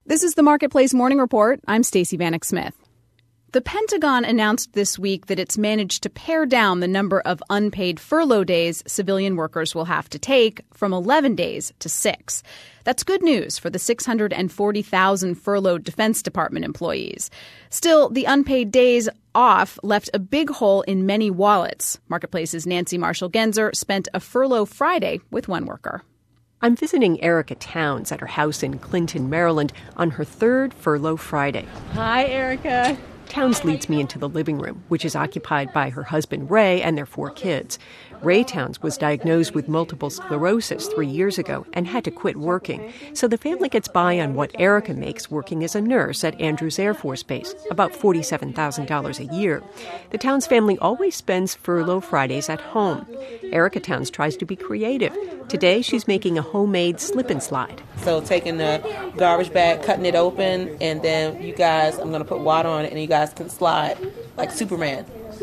This is the Marketplace Morning Report. I'm Stacey Vanek Smith. The Pentagon announced this week that it's managed to pare down the number of unpaid furlough days civilian workers will have to take from 11 days to 6. That's good news for the 640,000 furloughed Defense Department employees. Still, the unpaid days off left a big hole in many wallets. Marketplace's Nancy Marshall-Genzer spent a furlough Friday with one worker. I'm visiting Erica Towns at her house in Clinton, Maryland, on her third furlough Friday. Hi, Erica. Towns leads me into the living room, which is occupied by her husband, Ray, and their 4 kids. Ray Towns was diagnosed with multiple sclerosis 3 years ago and had to quit working. So the family gets by on what Erica makes working as a nurse at Andrews Air Force Base, about $47,000 a year. The Towns family always spends furlough Fridays at home. Erica Towns tries to be creative. Today, she's making a homemade slip and slide. So taking the garbage bag, cutting it open, and then I'm going to put water on it, and you guys can slide like Superman.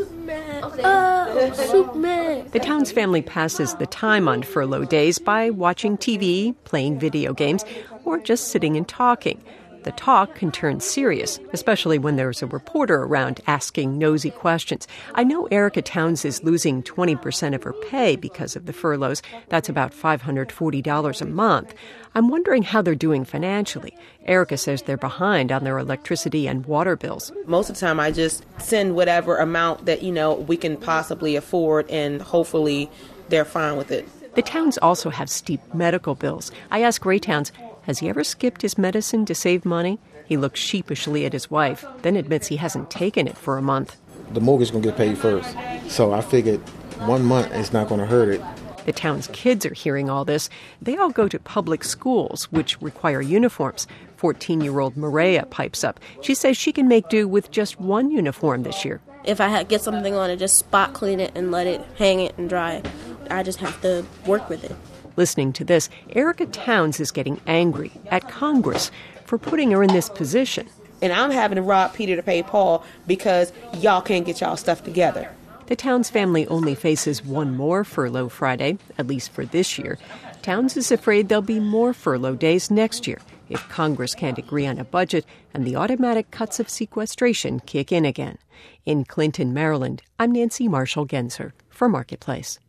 Superman. The Towns family passes the time on furlough days by watching TV, playing video games, or just sitting and talking. The talk can turn serious, especially when there's a reporter around asking nosy questions. I know Erica Towns is losing 20% of her pay because of the furloughs. That's about $540 a month. I'm wondering how they're doing financially. Erica says they're behind on their electricity and water bills. Most of the time I just send whatever amount that, we can possibly afford, and hopefully they're fine with it. The Towns also have steep medical bills. I asked Ray Towns, has he ever skipped his medicine to save money? He looks sheepishly at his wife, then admits he hasn't taken it for a month. The mortgage is going to get paid first. So I figured 1 month is not going to hurt it. The Towns' kids are hearing all this. They all go to public schools, which require uniforms. 14-year-old Maria pipes up. She says she can make do with just one uniform this year. If I get something on it, just spot clean it and let it hang it and dry it. I just have to work with it. Listening to this, Erica Towns is getting angry at Congress for putting her in this position. And I'm having to rob Peter to pay Paul because y'all can't get y'all stuff together. The Towns family only faces one more furlough Friday, at least for this year. Towns is afraid there'll be more furlough days next year if Congress can't agree on a budget and the automatic cuts of sequestration kick in again. In Clinton, Maryland, I'm Nancy Marshall-Genzer for Marketplace.